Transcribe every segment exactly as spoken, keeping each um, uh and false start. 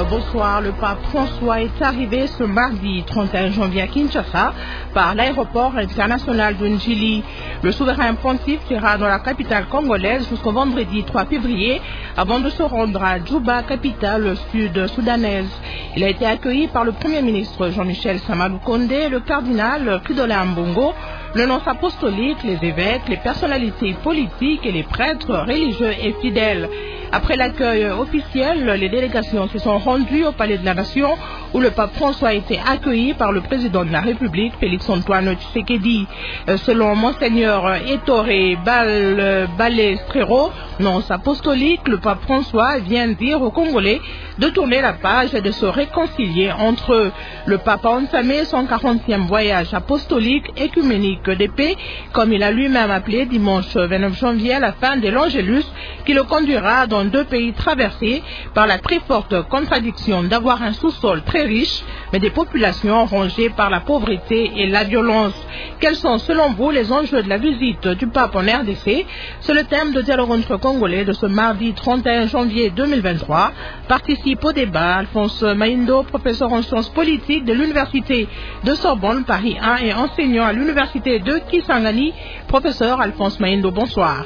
bonsoir. Le pape François est arrivé ce mardi trente et un janvier à Kinshasa par l'aéroport international de Njili. Le souverain pontife sera dans la capitale congolaise jusqu'au vendredi trois février avant de se rendre à Djouba, capitale sud-soudanaise. Il a été accueilli par le Premier ministre Jean-Michel Samalou Kondé, le cardinal Fridolin Ambongo, le nonce apostolique, les évêques, les personnalités politiques et les prêtres religieux et fidèles. Après l'accueil officiel, les délégations se sont rendues au Palais de la Nation où le pape François a été accueilli par le président de la République, Félix-Antoine Tshisekedi. Selon Monseigneur Ettore Balestrero, nonce apostolique, le pape François vient dire aux Congolais de tourner la page et de se réconcilier entre eux. Le pape a entamé son quarantième voyage apostolique écuménique de paix, comme il a lui-même appelé dimanche vingt-neuf janvier à la fin de l'Angélus, qui le conduira dans deux pays traversés par la très forte contradiction d'avoir un sous-sol très riche, mais des populations rongées par la pauvreté et la violence. Quels sont selon vous les enjeux de la visite du pape en R D C? C'est le thème de dialogue entre Congolais de ce mardi trente et un janvier deux mille vingt-trois. Participe au débat Alphonse Maindo, professeur en sciences politiques de l'Université de Sorbonne Paris un et enseignant à l'Université de Kisangani. Professeur Alphonse Maindo, bonsoir.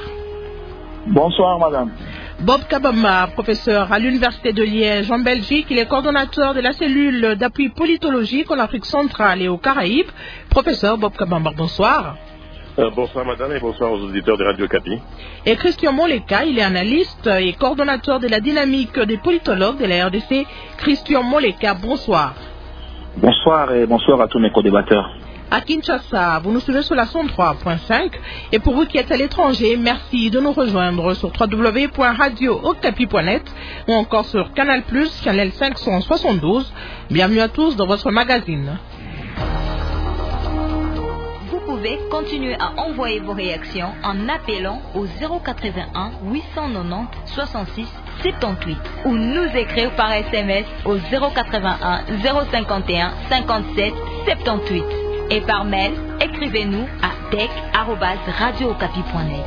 Bonsoir madame. Bob Kabamba, professeur à l'Université de Liège en Belgique, il est coordonnateur de la cellule d'appui politologique en Afrique centrale et aux Caraïbes. Professeur Bob Kabamba, bonsoir. Euh, bonsoir madame et bonsoir aux auditeurs de Radio Kapi. Et Christian Moleka, il est analyste et coordonnateur de la dynamique des politologues de la R D C. Christian Moleka, bonsoir. Bonsoir et bonsoir à tous mes co-débatteurs. À Kinshasa, vous nous suivez sur la cent trois point cinq. Et pour vous qui êtes à l'étranger, merci de nous rejoindre sur w w w point radio okapi point net ou encore sur Canal plus, channel cinq cent soixante-douze. Bienvenue à tous dans votre magazine. Vous pouvez continuer à envoyer vos réactions en appelant au zéro quatre-vingt-un huit cent quatre-vingt-dix soixante-six soixante-dix-huit ou nous écrire par S M S au zéro quatre-vingt-un zéro cinquante et un cinquante-sept soixante-dix-huit. Et par mail, écrivez-nous à tech arobase radio okapi point net.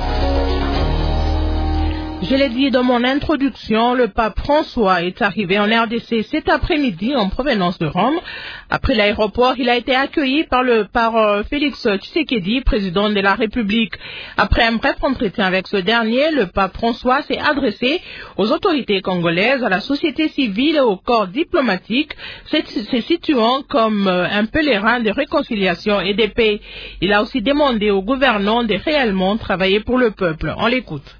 Je l'ai dit dans mon introduction, le pape François est arrivé en R D C cet après-midi en provenance de Rome. Après l'aéroport, il a été accueilli par le par euh, Félix Tshisekedi, président de la République. Après un bref entretien avec ce dernier, le pape François s'est adressé aux autorités congolaises, à la société civile et au corps diplomatique, se situant comme euh, un pèlerin de réconciliation et de paix. Il a aussi demandé aux gouvernants de réellement travailler pour le peuple. On l'écoute.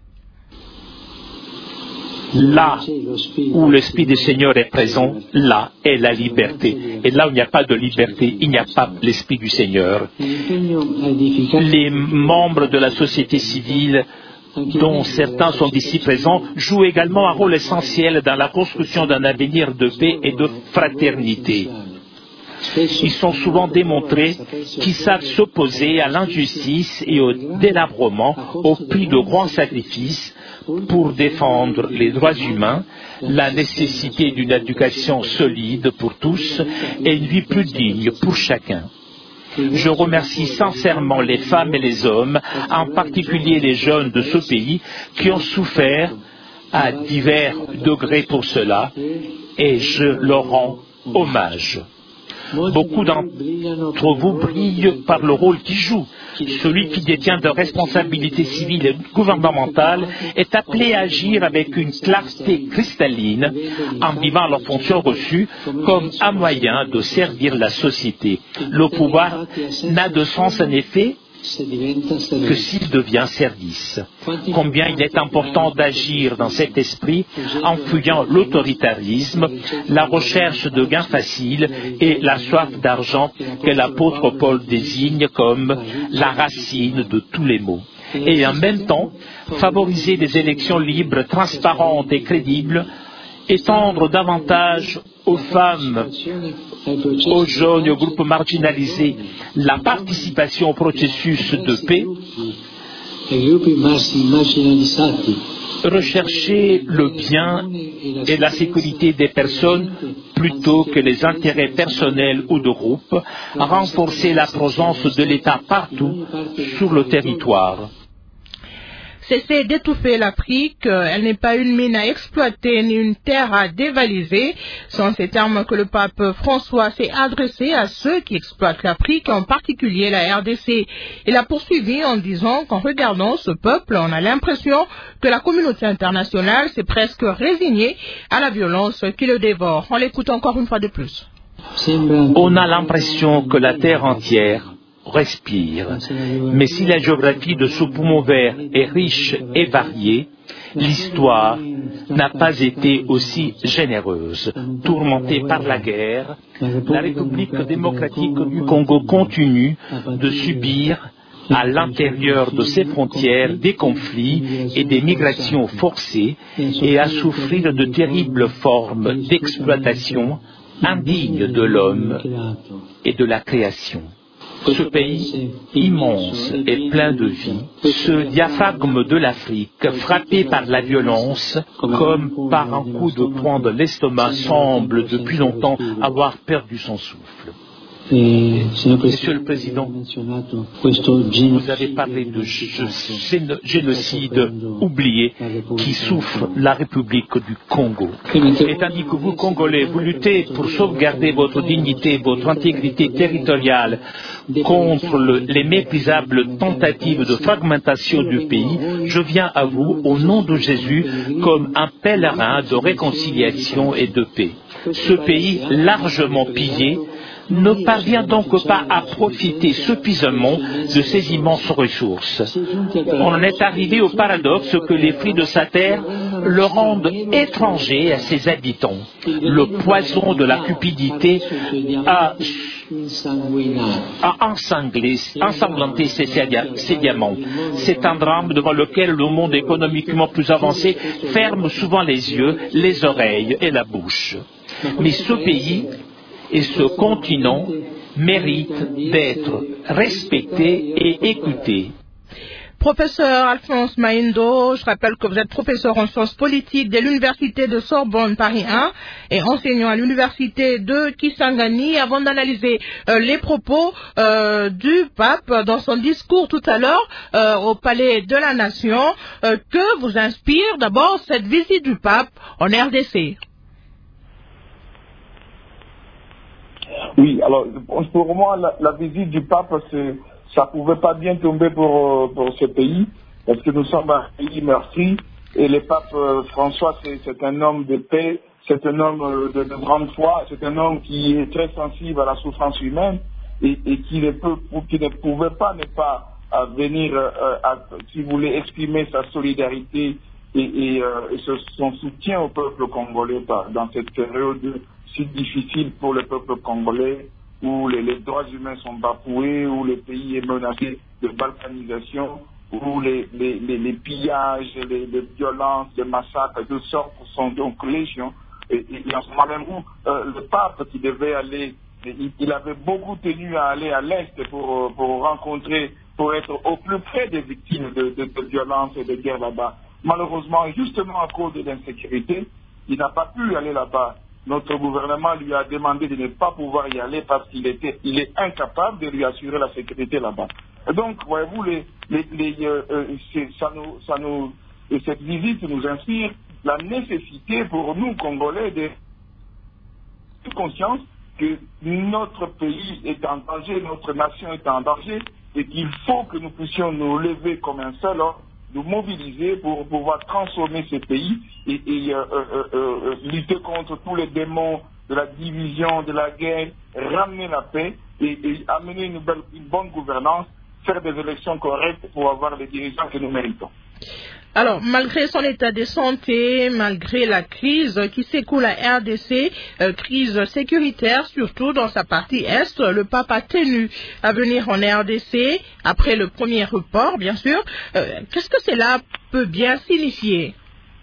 Là où l'Esprit du Seigneur est présent, là est la liberté. Et là où il n'y a pas de liberté, il n'y a pas l'Esprit du Seigneur. Les membres de la société civile, dont certains sont ici présents, jouent également un rôle essentiel dans la construction d'un avenir de paix et de fraternité. Ils sont souvent démontrés qu'ils savent s'opposer à l'injustice et au délabrement au prix de grands sacrifices pour défendre les droits humains, la nécessité d'une éducation solide pour tous et une vie plus digne pour chacun. Je remercie sincèrement les femmes et les hommes, en particulier les jeunes de ce pays, qui ont souffert à divers degrés pour cela, et je leur rends hommage. Beaucoup d'entre vous brillent par le rôle qu'ils jouent. Celui qui détient de responsabilités civiles et gouvernementales est appelé à agir avec une clarté cristalline en vivant leurs fonctions reçues comme un moyen de servir la société. Le pouvoir n'a de sens en effet que s'il devient service. Combien il est important d'agir dans cet esprit en fuyant l'autoritarisme, la recherche de gains faciles et la soif d'argent que l'apôtre Paul désigne comme la racine de tous les maux. Et en même temps, favoriser des élections libres, transparentes et crédibles, étendre davantage aux femmes, aux jeunes et aux groupes marginalisés la participation au processus de paix, rechercher le bien et la sécurité des personnes plutôt que les intérêts personnels ou de groupe, renforcer la présence de l'État partout sur le territoire. cesser d'étouffer l'Afrique. Elle n'est pas une mine à exploiter ni une terre à dévaliser. Ce sont ces termes que le pape François s'est adressé à ceux qui exploitent l'Afrique, en particulier la R D C. Il a poursuivi en disant qu'en regardant ce peuple, on a l'impression que la communauté internationale s'est presque résignée à la violence qui le dévore. On l'écoute encore une fois de plus. On a l'impression que la terre entière respire. Mais si la géographie de ce poumon vert est riche et variée, l'histoire n'a pas été aussi généreuse. Tourmentée par la guerre, la République démocratique du Congo continue de subir à l'intérieur de ses frontières des conflits et des migrations forcées et à souffrir de terribles formes d'exploitation indignes de l'homme et de la création. Ce pays immense et plein de vie, ce diaphragme de l'Afrique, frappé par la violence, comme par un coup de poing de l'estomac, semble depuis longtemps avoir perdu son souffle. Monsieur le Président, vous avez parlé de génocide oublié qui souffre la République du Congo. Et tandis que vous, Congolais, vous luttez pour sauvegarder votre dignité, votre intégrité territoriale contre le, les méprisables tentatives de fragmentation du pays, je viens à vous, au nom de Jésus, comme un pèlerin de réconciliation et de paix. Ce pays largement pillé ne parvient donc pas à profiter suffisamment de ces immenses ressources. On en est arrivé au paradoxe que les fruits de sa terre le rendent étranger à ses habitants. Le poison de la cupidité a, a ensanglé, ensanglanté ses, ses diamants. C'est un drame devant lequel le monde économiquement plus avancé ferme souvent les yeux, les oreilles et la bouche. Mais ce pays et ce continent méritent d'être respectés et écoutés. Professeur Alphonse Maindo, je rappelle que vous êtes professeur en sciences politiques de l'Université de Sorbonne Paris un et enseignant à l'Université de Kisangani. Avant d'analyser euh, les propos euh, du pape dans son discours tout à l'heure euh, au Palais de la Nation, euh, que vous inspire d'abord cette visite du pape en R D C? Oui, alors pour moi, la, la visite du pape, c'est, ça pouvait pas bien tomber pour, pour ce pays, parce que nous sommes un pays meurtri, et le pape François, c'est, c'est un homme de paix, c'est un homme de, de grande foi, c'est un homme qui est très sensible à la souffrance humaine, et, et qui, ne peut, qui ne pouvait pas ne pas à venir, euh, à, si vous voulez, exprimer sa solidarité et, et, euh, et son soutien au peuple congolais dans cette période si difficile pour le peuple congolais, où les, les droits humains sont bafoués, où le pays est menacé de balkanisation, où les, les, les, les pillages, les, les violences, les massacres, de sortes sont donc légion. Et, et, et en ce moment même où euh, le pape qui devait aller, il, il avait beaucoup tenu à aller à l'Est pour, pour rencontrer, pour être au plus près des victimes de, de, de violences et de guerres là-bas. Malheureusement, justement à cause de l'insécurité, il n'a pas pu aller là-bas. Notre gouvernement lui a demandé de ne pas pouvoir y aller parce qu'il était, il est incapable de lui assurer la sécurité là-bas. Et donc, voyez-vous, les, les, les, euh, euh, ça nous, ça nous, et cette visite nous inspire la nécessité pour nous, Congolais, de prendre conscience que notre pays est en danger, notre nation est en danger, et qu'il faut que nous puissions nous lever comme un seul homme, nous mobiliser pour pouvoir transformer ce pays et, et euh, euh, euh, lutter contre tous les démons de la division, de la guerre, ramener la paix et, et amener une, belle, une bonne gouvernance, faire des élections correctes pour avoir les dirigeants que nous méritons. Alors, malgré son état de santé, malgré la crise qui secoue la R D C, euh, crise sécuritaire surtout dans sa partie Est, le pape a tenu à venir en R D C après le premier report, bien sûr. Euh, qu'est-ce que cela peut bien signifier?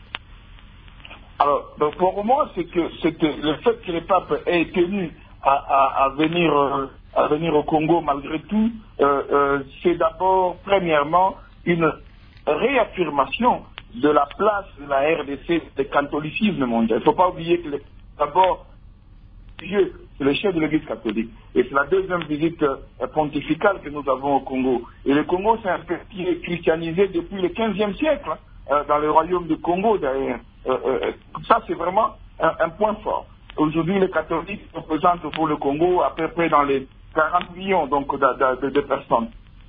Alors, donc pour moi, c'est que, c'est que le fait que le pape ait tenu à, à, à, venir, euh, à venir au Congo malgré tout, euh, euh, c'est d'abord, premièrement, une réaffirmation de la place de la R D C, du catholicisme mondial. Il ne faut pas oublier que d'abord, Dieu, c'est le chef de l'Église catholique. Et c'est la deuxième visite euh, pontificale que nous avons au Congo. Et le Congo, c'est un pays christianisé depuis le quinzième siècle, hein, euh, dans le royaume du Congo d'ailleurs. Euh, euh, ça, c'est vraiment un, un point fort. Aujourd'hui, les catholiques représentent pour le Congo à peu près dans les quarante millions donc, de, de, de personnes.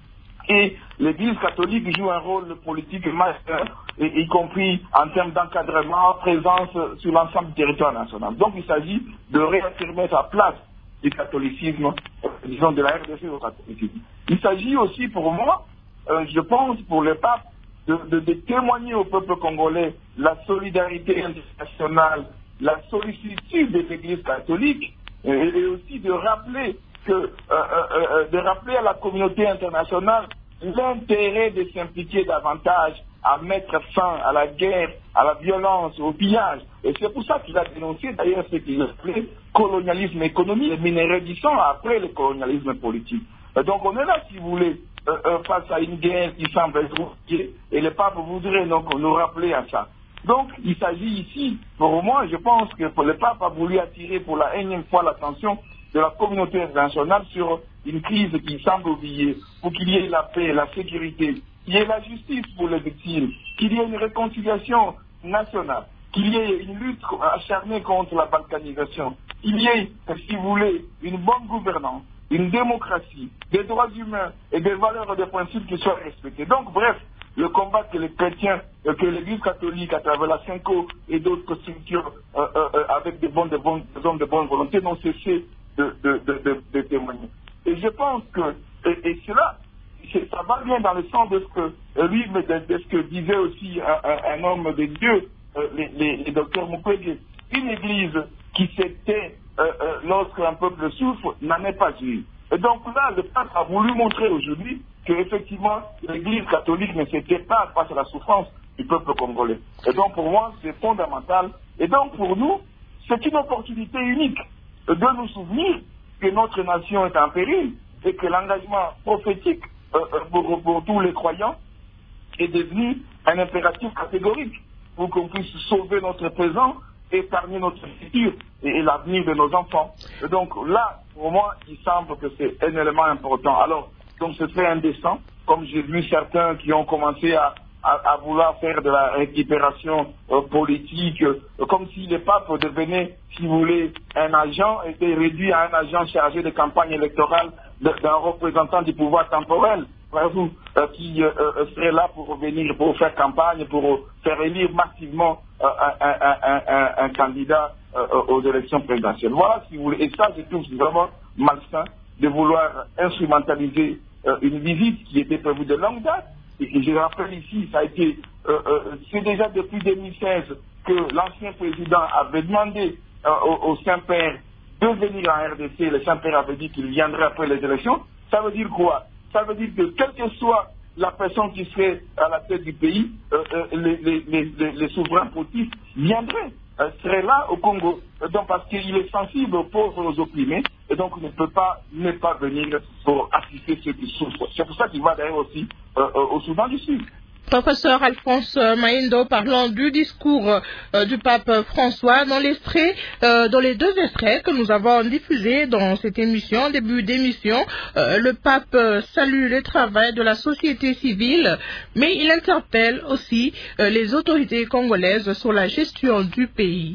Et l'Église catholique joue un rôle politique majeur, y compris en termes d'encadrement, présence sur l'ensemble du territoire national. Donc il s'agit de réaffirmer sa place du catholicisme, euh, disons de la R D C au catholicisme. Il s'agit aussi pour moi, euh, je pense pour le pape, de, de, de témoigner au peuple congolais la solidarité internationale, la sollicitude de l'Église catholique, et, et aussi de rappeler que euh, euh, euh, de rappeler à la communauté internationale l'intérêt de s'impliquer davantage à mettre fin à la guerre, à la violence, au pillage. Et c'est pour ça qu'il a dénoncé d'ailleurs ce qu'il appelait colonialisme économique, minerais du sang après le colonialisme politique. Et donc on est là, si vous voulez, euh, euh, face à une guerre qui semble être rouillée, et le pape voudrait donc nous rappeler à ça. Donc il s'agit ici, pour moi, je pense que le pape a voulu attirer pour la énième fois l'attention de la communauté internationale sur une crise qui semble oubliée, pour qu'il y ait la paix, la sécurité, qu'il y ait la justice pour les victimes, qu'il y ait une réconciliation nationale, qu'il y ait une lutte acharnée contre la balkanisation, qu'il y ait, si vous voulez, une bonne gouvernance, une démocratie, des droits humains et des valeurs et des principes qui soient respectés. Donc, bref, le combat que les chrétiens, euh, que l'Église catholique, à travers la Cinco et d'autres structures euh, euh, avec des, bons, des, bons, des hommes de bonne volonté, n'ont cessé de, de, de, de, de témoigner. Et je pense que, et, et cela, ça va bien dans le sens de ce que lui, de, de ce que disait aussi un, un, un homme de Dieu, euh, les, les, les docteurs Mukwege. Une église qui s'était euh, euh, lorsqu'un peuple souffre n'en est pas une. Et donc là, le pape a voulu montrer aujourd'hui qu'effectivement, l'église catholique ne s'était pas face à la souffrance du peuple congolais. Et donc pour moi, c'est fondamental. Et donc pour nous, c'est une opportunité unique de nous souvenir que notre nation est en péril et que l'engagement prophétique euh, pour, pour tous les croyants est devenu un impératif catégorique pour qu'on puisse sauver notre présent, épargner notre futur et, et l'avenir de nos enfants. Et donc là, pour moi, il semble que c'est un élément important. Alors, donc ce serait indécent, comme j'ai vu certains qui ont commencé à, à, à vouloir faire de la récupération euh, politique, euh, comme si le pape devenait, si vous voulez, un agent, était réduit à un agent chargé de campagne électorale d'un représentant du pouvoir temporel, vous, euh, qui euh, euh, serait là pour venir, pour faire campagne, pour faire élire massivement euh, un, un, un, un, un candidat euh, aux élections présidentielles. Voilà, si vous voulez. Et ça, je trouve vraiment malsain de vouloir instrumentaliser euh, une visite qui était prévue de longue date. Et je rappelle ici, ça a été, euh, euh, c'est déjà depuis deux mille seize que l'ancien président avait demandé euh, au, au Saint-Père de venir en R D C. Le Saint-Père avait dit qu'il viendrait après les élections. Ça veut dire quoi? Ça veut dire que quelle que soit la personne qui serait à la tête du pays, euh, euh, les, les, les, les souverains pontifes viendraient, euh, seraient là au Congo. Euh, donc parce qu'il est sensible aux pauvres, aux opprimés, et donc il ne peut pas ne pas venir pour assister ceux qui souffrent. C'est pour ça qu'il va d'ailleurs aussi euh, euh, au Soudan du Sud. Professeur Alphonse Mahindo, parlant du discours euh, du pape François, dans l'extrait, euh, dans les deux extraits que nous avons diffusés dans cette émission, début d'émission, euh, le pape euh, salue le travail de la société civile, mais il interpelle aussi euh, les autorités congolaises sur la gestion du pays.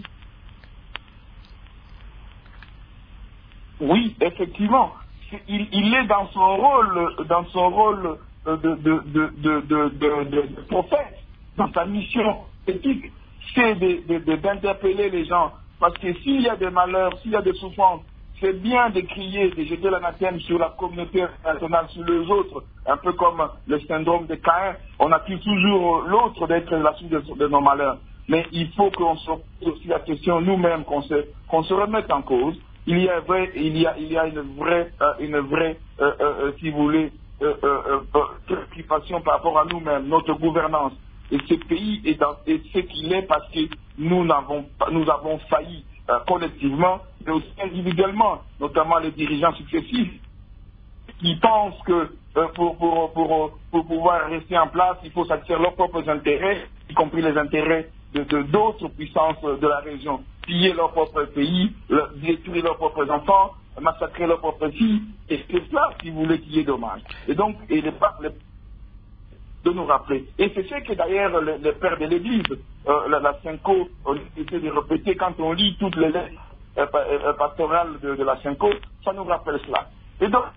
Oui, effectivement, il, il est dans son rôle, dans son rôle. De, de, de, de, de, de, de, de prophète, dans sa mission éthique, c'est d'interpeller les gens. Parce que s'il y a des malheurs, s'il y a des souffrances, c'est bien de crier, de jeter l'anathème sur la communauté internationale, sur les autres, un peu comme le syndrome de Caïn. On accuse toujours l'autre d'être la source de, de nos malheurs. Mais il faut qu'on se pose aussi la question nous-mêmes, qu'on se, qu'on se remette en cause. Il y a, vrai, il y a, il y a une vraie, euh, une vraie euh, euh, si vous voulez, Euh, euh, euh, préoccupation par rapport à nous-mêmes, notre gouvernance. Et ce pays est, dans, est ce qu'il est parce que nous, n'avons pas, nous avons failli euh, collectivement, mais aussi individuellement, notamment les dirigeants successifs, qui pensent que euh, pour, pour, pour, pour pouvoir rester en place, il faut satisfaire leurs propres intérêts, y compris les intérêts de, de, d'autres puissances de la région, piller leur propre pays, le, détruire leurs propres enfants, massacrer leurs propres filles, et c'est cela, si vous voulez, qui est dommage. Et donc, et les papes, les de nous rappeler. Et c'est ce que d'ailleurs les, les pères de l'Église, euh, la, la Cinco, on essaie de répéter quand on lit toutes les lettres euh, euh, pastorales de, de la Cinco, ça nous rappelle cela. Et donc,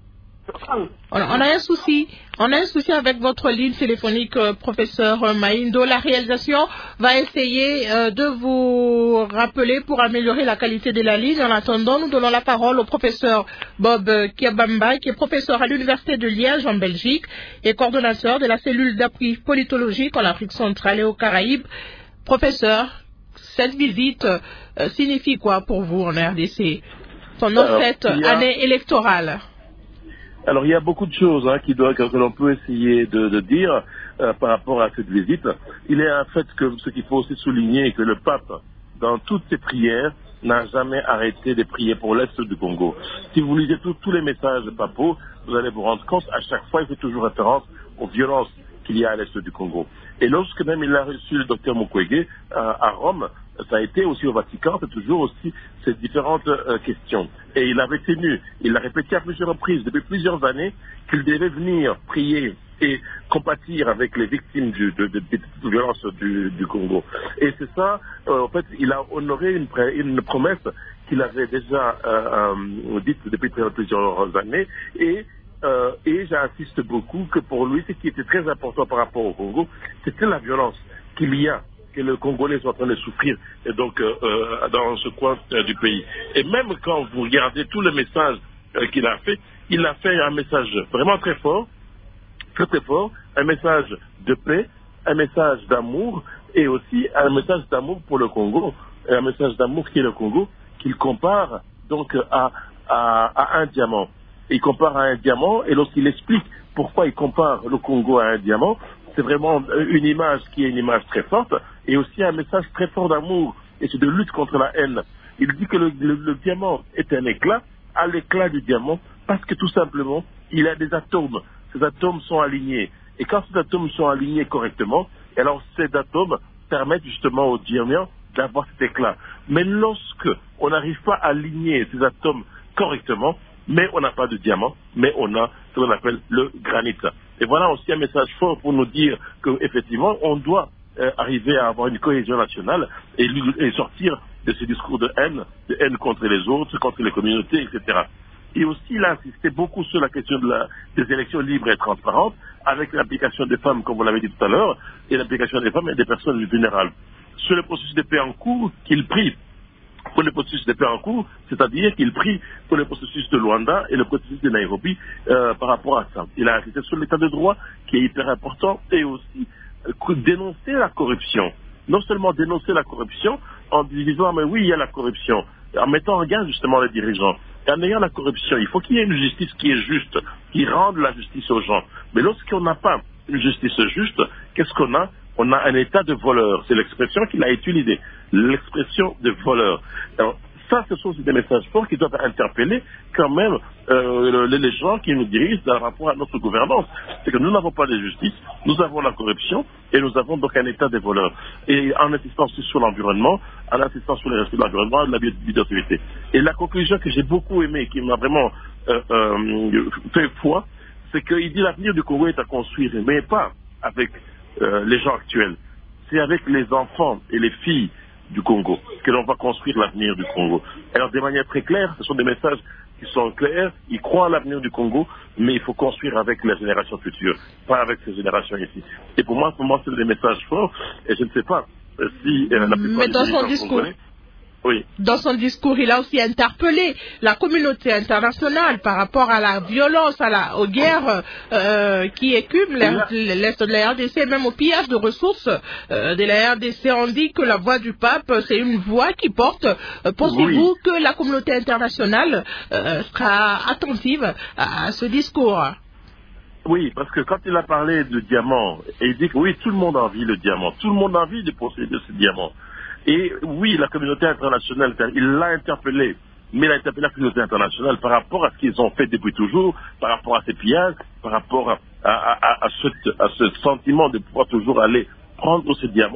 on a un souci, on a un souci avec votre ligne téléphonique, euh, professeur Maindo. La réalisation va essayer euh, de vous rappeler pour améliorer la qualité de la ligne. En attendant, nous donnons la parole au professeur Bob Kiabamba, qui est professeur à l'Université de Liège en Belgique et coordonnateur de la cellule d'appui politologique en Afrique centrale et aux Caraïbes. Professeur, cette visite euh, signifie quoi pour vous en R D C pendant Alors, cette a... année électorale? Alors, il y a beaucoup de choses hein, qui doivent, que l'on peut essayer de, de dire euh, par rapport à cette visite. Il est un fait que ce qu'il faut aussi souligner, que le pape, dans toutes ses prières, n'a jamais arrêté de prier pour l'Est du Congo. Si vous lisez tout, tous les messages papaux, vous allez vous rendre compte, à chaque fois, il fait toujours référence aux violences qu'il y a à l'Est du Congo. Et lorsque même il a reçu le docteur Mukwege à, à Rome, ça a été aussi au Vatican, c'est toujours aussi ces différentes euh, questions. Et il avait tenu, il l'a répété à plusieurs reprises, depuis plusieurs années, qu'il devait venir prier et compatir avec les victimes du, de, de, de, de violences du, du Congo. Et c'est ça, euh, en fait, il a honoré une, une promesse qu'il avait déjà euh, euh, dite depuis plusieurs années. Et Euh, et j'insiste beaucoup que pour lui, ce qui était très important par rapport au Congo, c'était la violence qu'il y a, que le Congolais sont en train de souffrir et donc euh, euh, dans ce coin euh, du pays. Et même quand vous regardez tous les messages euh, qu'il a fait, il a fait un message vraiment très fort, très très fort, un message de paix, un message d'amour et aussi un message d'amour pour le Congo, et un message d'amour qui est le Congo, qu'il compare donc à, à, à un diamant. Il compare à un diamant, et lorsqu'il explique pourquoi il compare le Congo à un diamant, c'est vraiment une image qui est une image très forte, et aussi un message très fort d'amour, et c'est de lutte contre la haine. Il dit que le, le, le diamant est un éclat, à l'éclat du diamant, parce que tout simplement, il a des atomes. Ces atomes sont alignés. Et quand ces atomes sont alignés correctement, alors ces atomes permettent justement au diamant d'avoir cet éclat. Mais lorsque on n'arrive pas à aligner ces atomes correctement, mais on n'a pas de diamant, mais on a ce qu'on appelle le granit. Et voilà aussi un message fort pour nous dire qu'effectivement, on doit euh, arriver à avoir une cohésion nationale et, et sortir de ce discours de haine, de haine contre les autres, contre les communautés, et cetera. Et aussi, il a insisté beaucoup sur la question de la, des élections libres et transparentes, avec l'implication des femmes, comme vous l'avez dit tout à l'heure, et l'implication des femmes et des personnes vulnérables. Sur le processus de paix en cours qu'il prie, pour le processus de paix en cours, c'est-à-dire qu'il prie pour le processus de Luanda et le processus de Nairobi euh, par rapport à ça. Il a insisté sur l'état de droit qui est hyper important et aussi euh, dénoncer la corruption. Non seulement dénoncer la corruption en disant mais oui il y a la corruption, en mettant en garde justement les dirigeants. Et en ayant la corruption, il faut qu'il y ait une justice qui est juste, qui rende la justice aux gens. Mais lorsqu'on n'a pas une justice juste, qu'est-ce qu'on a? On a un état de voleur. C'est l'expression qu'il a utilisée. L'expression de voleur. Alors, ça, ce sont des messages forts qui doivent interpeller quand même euh, les gens qui nous dirigent par rapport à notre gouvernance. C'est que nous n'avons pas de justice, nous avons la corruption et nous avons donc un état de voleur. Et en insistant aussi sur l'environnement, en insistant sur le respect de l'environnement et de la biodiversité. Et la conclusion que j'ai beaucoup aimée, qui m'a vraiment euh, euh, fait foi, c'est qu'il dit l'avenir du Congo est à construire, mais pas avec Euh, les gens actuels. C'est avec les enfants et les filles du Congo que l'on va construire l'avenir du Congo. Alors, de manière très claire, ce sont des messages qui sont clairs. Ils croient à l'avenir du Congo, mais il faut construire avec les générations futures, pas avec ces générations ici. Et pour moi, pour moi, c'est des messages forts. Et je ne sais pas euh, si euh, la plupart mais dans des son gens discours. congolais. Oui. Dans son discours, il a aussi interpellé la communauté internationale par rapport à la violence, à la, aux guerres euh, qui écument l'Est de la R D C, même au pillage de ressources euh, de la R D C. On dit que la voix du pape, c'est une voix qui porte. Euh, Pensez-vous oui. que la communauté internationale euh, sera attentive à, à ce discours? Oui, parce que quand il a parlé de diamant, et il dit que oui, tout le monde a envie le diamant, tout le monde a envie de posséder ce diamant. Et oui, la communauté internationale, il l'a interpellé, mais il a interpellé la communauté internationale par rapport à ce qu'ils ont fait depuis toujours, par rapport à ces pillages, par rapport à, à, à, à, ce, à ce sentiment de pouvoir toujours aller prendre ce diamant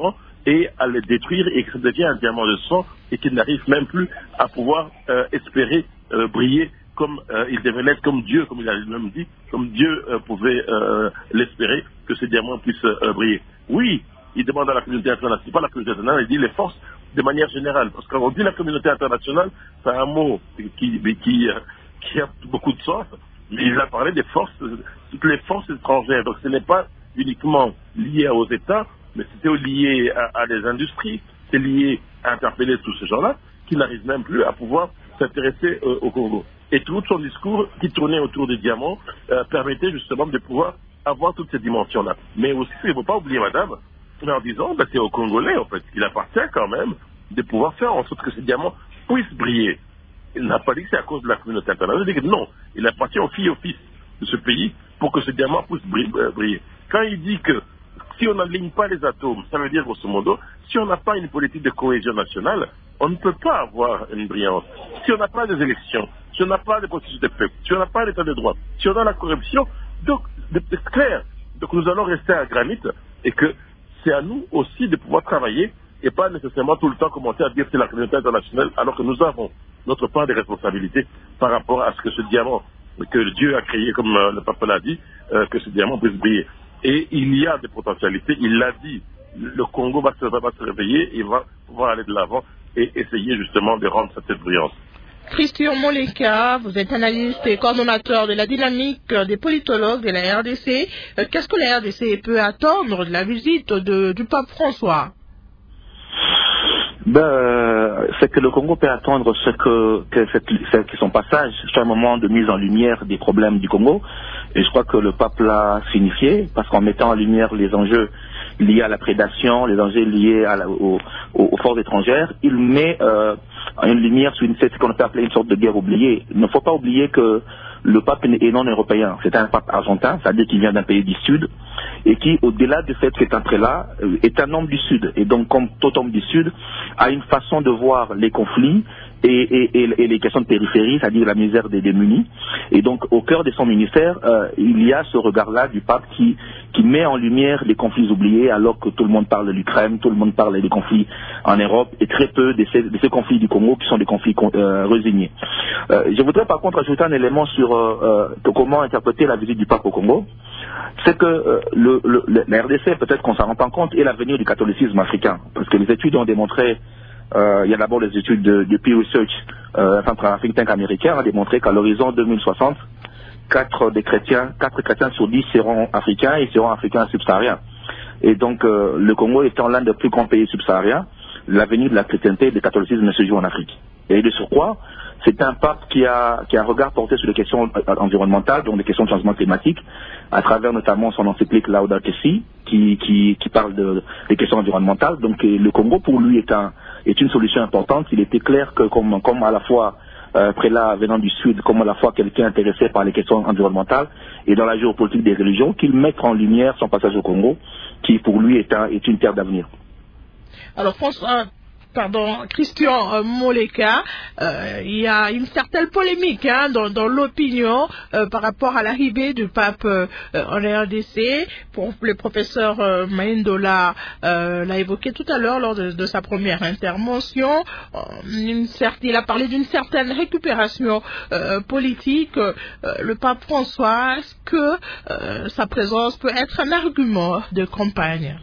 et à le détruire et que ça devient un diamant de sang et qu'il n'arrive même plus à pouvoir euh, espérer euh, briller comme euh, il devait l'être, comme Dieu, comme il a même dit, comme Dieu euh, pouvait euh, l'espérer, que ce diamant puisse euh, briller. Oui, il demande à la communauté internationale, pas la communauté internationale, il dit les forces de manière générale. Parce que quand on dit la communauté internationale, c'est un mot qui, qui, qui, euh, qui a beaucoup de sens, mais il a parlé des forces, toutes les forces étrangères. Donc ce n'est pas uniquement lié aux États, mais c'était lié à, à des industries, c'est lié à interpeller tous ces gens-là qui n'arrivent même plus à pouvoir s'intéresser euh, au Congo. Et tout son discours qui tournait autour des diamants euh, permettait justement de pouvoir avoir toutes ces dimensions-là. Mais aussi, il ne faut pas oublier, madame, en disant, ben, c'est aux Congolais, en fait, qu'il appartient quand même de pouvoir faire en sorte que ces diamants puissent briller. Il n'a pas dit que c'est à cause de la communauté internationale. Il a dit que non, il appartient aux filles et aux fils de ce pays pour que ce diamant puisse briller. Quand il dit que si on n'aligne pas les atomes, ça veut dire grosso modo, si on n'a pas une politique de cohésion nationale, on ne peut pas avoir une brillance. Si on n'a pas des élections, si on n'a pas de processus de peuple, si on n'a pas l'état de droit, si on a la corruption, donc c'est clair. Donc nous allons rester à granit et que c'est à nous aussi de pouvoir travailler et pas nécessairement tout le temps commencer à dire que c'est la communauté internationale alors que nous avons notre part de responsabilité par rapport à ce que ce diamant que Dieu a créé, comme euh, le pape l'a dit, euh, que ce diamant puisse briller. Et il y a des potentialités, il l'a dit, le Congo va se, va se réveiller et va pouvoir aller de l'avant et essayer justement de rendre cette brillance. Christian Moleka, vous êtes analyste et coordonnateur de la dynamique des politologues de la R D C. Qu'est-ce que la R D C peut attendre de la visite de, du pape François? Ben, c'est que le Congo peut attendre ce que, que, cette, que son passage soit un moment de mise en lumière des problèmes du Congo. Et je crois que le pape l'a signifié, parce qu'en mettant en lumière les enjeux liés à la prédation, les enjeux liés à la, aux, aux forces étrangères, il met euh, une lumière sur une, ce qu'on peut appeler une sorte de guerre oubliée. Il ne faut pas oublier que le pape est non européen, c'est un pape argentin, c'est-à-dire qu'il vient d'un pays du Sud, et qui, au-delà du fait cet entrée-là, est un homme du Sud. Et donc, comme tout homme du Sud, a une façon de voir les conflits et, et, et, et les questions de périphérie, c'est-à-dire la misère des démunis. Et donc, au cœur de son ministère, euh, il y a ce regard-là du pape qui, qui met en lumière les conflits oubliés, alors que tout le monde parle de l'Ukraine, tout le monde parle des conflits en Europe, et très peu de ces, de ces conflits du Congo qui sont des conflits euh, résignés. Euh, je voudrais par contre ajouter un élément sur euh, euh, comment interpréter la visite du pape au Congo. C'est que euh, le, le, la R D C, peut-être qu'on ne s'en rend pas compte, est l'avenir du catholicisme africain. Parce que les études ont démontré, euh, il y a d'abord les études de, de Pew Research, euh, un think tank américain, a démontré qu'à l'horizon deux mille soixante, quatre des chrétiens, quatre chrétiens sur dix seront africains et seront africains subsahariens. Et donc euh, le Congo étant l'un des plus grands pays subsahariens, l'avenir de la chrétienté et du catholicisme se joue en Afrique. Et de surcroît, c'est un pape qui a, qui a un regard porté sur les questions environnementales, donc les questions de changement climatique, à travers notamment son encyclique Laudato Si, qui, qui, qui parle de, des questions environnementales. Donc le Congo, pour lui, est, un, est une solution importante. Il était clair que comme, comme à la fois euh, prélat venant du Sud, comme à la fois quelqu'un intéressé par les questions environnementales et dans la géopolitique des religions, qu'il mette en lumière son passage au Congo, qui pour lui est, un, est une terre d'avenir. Alors François, pardon, Christian euh, Moleka, euh, il y a une certaine polémique hein, dans, dans l'opinion euh, par rapport à l'arrivée du pape euh, en R D C. Pour le professeur euh, Maïndola euh, l'a évoqué tout à l'heure lors de, de sa première intervention. Euh, une certaine, il a parlé d'une certaine récupération euh, politique. Euh, le pape François, est-ce que euh, sa présence peut être un argument de campagne?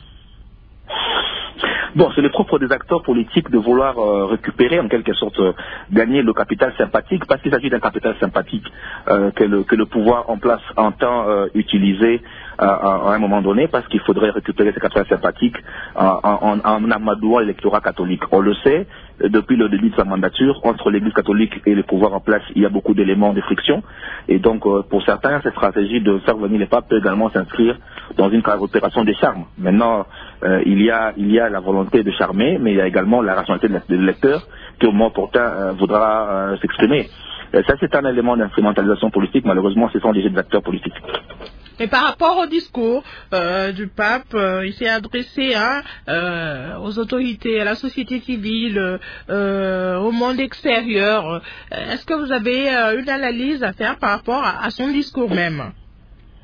Bon, c'est le propre des acteurs politiques de vouloir euh, récupérer, en quelque sorte, euh, gagner le capital sympathique, parce qu'il s'agit d'un capital sympathique euh, que, le, que le pouvoir en place entend euh, utiliser euh, à, à un moment donné, parce qu'il faudrait récupérer ce capital sympathique en, en, en amadouant l'électorat catholique. On le sait, depuis le début de sa mandature, entre l'Église catholique et le pouvoir en place, il y a beaucoup d'éléments de friction, et donc euh, pour certains, cette stratégie de faire venir les papes peut également s'inscrire dans une opération des charmes. Maintenant, euh, il y a, il y a la volonté de charmer, mais il y a également la rationalité de l'électeur qui au moment opportun euh, voudra euh, s'exprimer. Euh, ça, c'est un élément d'instrumentalisation politique. Malheureusement, ce sont des jeux d'acteurs politiques. Et par rapport au discours euh, du pape, euh, il s'est adressé hein, euh, aux autorités, à la société civile, euh, au monde extérieur. Est-ce que vous avez euh, une analyse à faire par rapport à, à son discours même?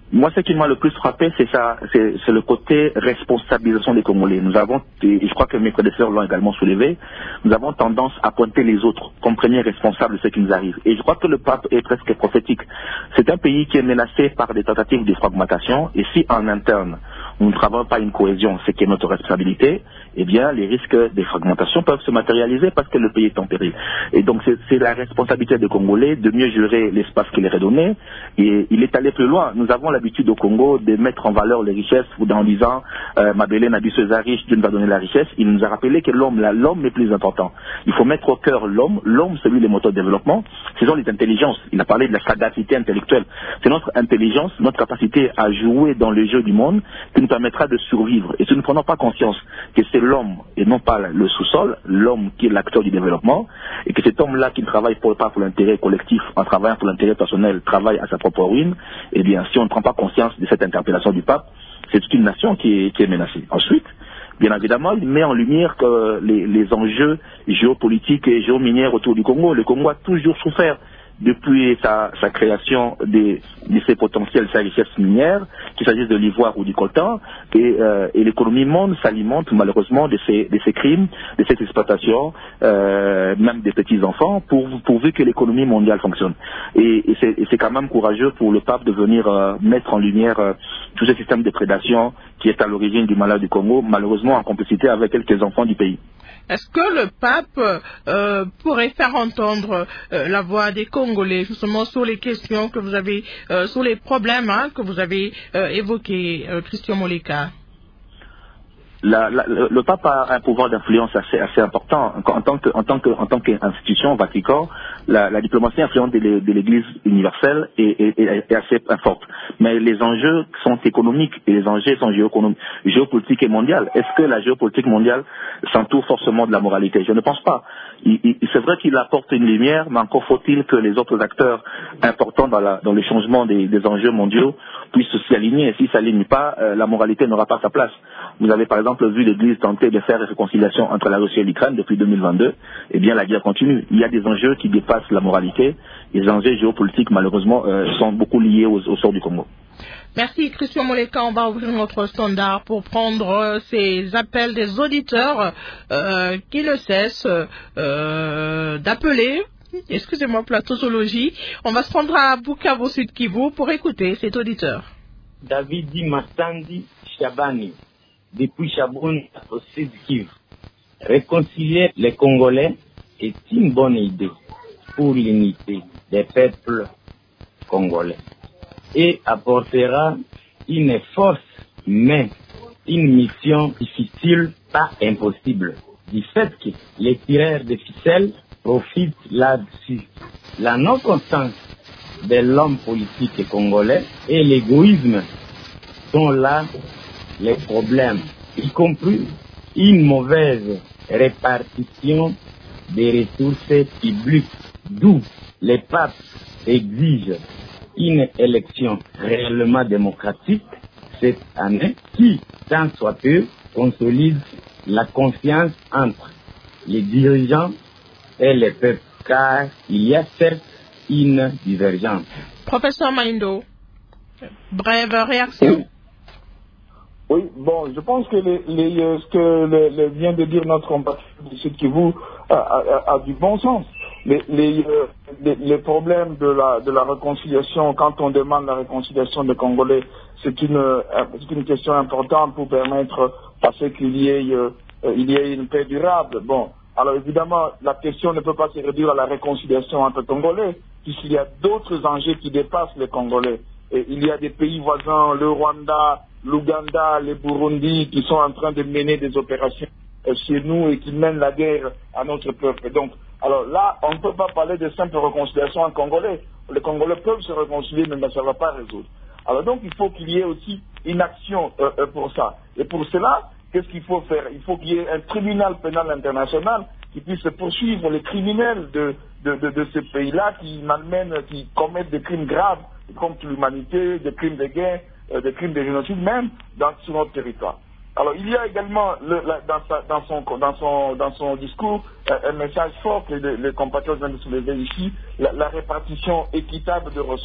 Moi, ce qui m'a le plus frappé, c'est ça, c'est, c'est le côté responsabilisation des Congolais. Nous avons, et je crois que mes prédécesseurs l'ont également soulevé, nous avons tendance à pointer les autres comme premiers responsables de ce qui nous arrive. Et je crois que le pape est presque prophétique. C'est un pays qui est menacé par des tentatives de fragmentation, et si en interne, nous ne travaillons pas une cohésion, ce qui est notre responsabilité, eh bien, les risques de fragmentation peuvent se matérialiser parce que le pays est en péril. Et donc, c'est, c'est la responsabilité des Congolais de mieux gérer l'espace qui leur est donné. Et il est allé plus loin. Nous avons l'habitude au Congo de mettre en valeur les richesses, ou en disant, euh, Mabélé n'a dit ce riche, Dieu nous a donné la richesse. Il nous a rappelé que l'homme, là, l'homme est plus important. Il faut mettre au cœur l'homme. L'homme, celui des moteurs de développement. Ce sont les intelligences. Il a parlé de la sagacité intellectuelle. C'est notre intelligence, notre capacité à jouer dans le jeu du monde qui nous permettra de survivre. Et si nous ne prenons pas conscience que c'est l'homme et non pas le sous-sol, l'homme qui est l'acteur du développement, et que cet homme-là qui ne travaille pour, pas pour l'intérêt collectif, en travaillant pour l'intérêt personnel, travaille à sa propre ruine, eh bien, si on ne prend pas conscience de cette interpellation du pape, c'est toute une nation qui est, qui est menacée. Ensuite, bien évidemment, il met en lumière que les, les enjeux géopolitiques et géominières autour du Congo. Le Congo a toujours souffert depuis sa, sa création de, de ses potentiels, sa richesse minière, qu'il s'agisse de l'ivoire ou du coltan, et, euh, et l'économie monde s'alimente malheureusement de ces, de ces crimes, de cette exploitation, euh, même des petits-enfants, pour, pourvu que l'économie mondiale fonctionne. Et, et, c'est, et c'est quand même courageux pour le pape de venir euh, mettre en lumière euh, tout ce système de prédation qui est à l'origine du malheur du Congo, malheureusement en complicité avec quelques enfants du pays. Est-ce que le pape euh, pourrait faire entendre euh, la voix des Congolais justement sur les questions que vous avez, euh, sur les problèmes hein, que vous avez euh, évoqués, euh, Christian Moleka? La, la, le, le pape a un pouvoir d'influence assez, assez important. En tant que, en tant que, en tant qu'institution, Vatican, la, la diplomatie influente de, de l'Église universelle est, est, est, est assez forte. Mais les enjeux sont économiques et les enjeux sont géopolitiques et mondiaux. Est-ce que la géopolitique mondiale s'entoure forcément de la moralité? Je ne pense pas. Il, il, c'est vrai qu'il apporte une lumière, mais encore faut-il que les autres acteurs importants dans, la, dans le changement des, des enjeux mondiaux puissent s'y aligner. Et s'ils ne s'alignent pas, euh, la moralité n'aura pas sa place. Vous avez par exemple vu l'Église tenter de faire une réconciliation entre la Russie et l'Ukraine depuis deux mille vingt-deux. Eh bien, la guerre continue. Il y a des enjeux qui dépassent la moralité. Les enjeux géopolitiques, malheureusement, euh, sont beaucoup liés au, au sort du Congo. Merci Christian Moleka. On va ouvrir notre standard pour prendre euh, ces appels des auditeurs euh, qui ne cessent euh, d'appeler. Excusez-moi pour la tautologie. On va se rendre à Bukavu, Sud Kivu, pour écouter cet auditeur. David Massandi Chabani, depuis Chaboun au Sud Kivu. Réconcilier les Congolais est une bonne idée pour l'unité des peuples congolais et apportera une force, mais une mission difficile, pas impossible, du fait que les tireurs de ficelles profitent là-dessus. La non-constance de l'homme politique congolais et l'égoïsme sont là les problèmes, y compris une mauvaise répartition des ressources publiques, d'où les papes exigent une élection réellement démocratique cette année qui, tant soit peu, consolide la confiance entre les dirigeants et les peuples, car il y a certes une divergence. Professeur Maindo, brève réaction. Oui, bon, je pense que les, les, euh, ce que le, le vient de dire notre compatriote de Sud Kivu a, a, a du bon sens. Les, les, euh, les, les problèmes de la, de la réconciliation, quand on demande la réconciliation des Congolais, c'est une, euh, c'est une question importante pour permettre à ce qu'il y ait, euh, il y ait une paix durable. Bon, alors évidemment, la question ne peut pas se réduire à la réconciliation entre Congolais, puisqu'il y a d'autres enjeux qui dépassent les Congolais. Et il y a des pays voisins, le Rwanda, l'Ouganda, le Burundi, qui sont en train de mener des opérations chez nous et qui mènent la guerre à notre peuple. Donc, alors là, on ne peut pas parler de simple réconciliation en Congolais. Les Congolais peuvent se réconcilier, mais ça ne va pas résoudre. Alors donc, il faut qu'il y ait aussi une action euh, pour ça. Et pour cela, qu'est-ce qu'il faut faire? Il faut qu'il y ait un tribunal pénal international qui puisse poursuivre les criminels de, de, de, de ces pays-là qui malmènent, qui commettent des crimes graves contre l'humanité, des crimes de guerre, euh, des crimes de génocide, même dans, sur notre territoire. Alors, il y a également, le, la, dans, sa, dans, son, dans, son, dans son discours, euh, un message fort que les, les compatriotes viennent de soulever ici, la, la répartition équitable de ressources.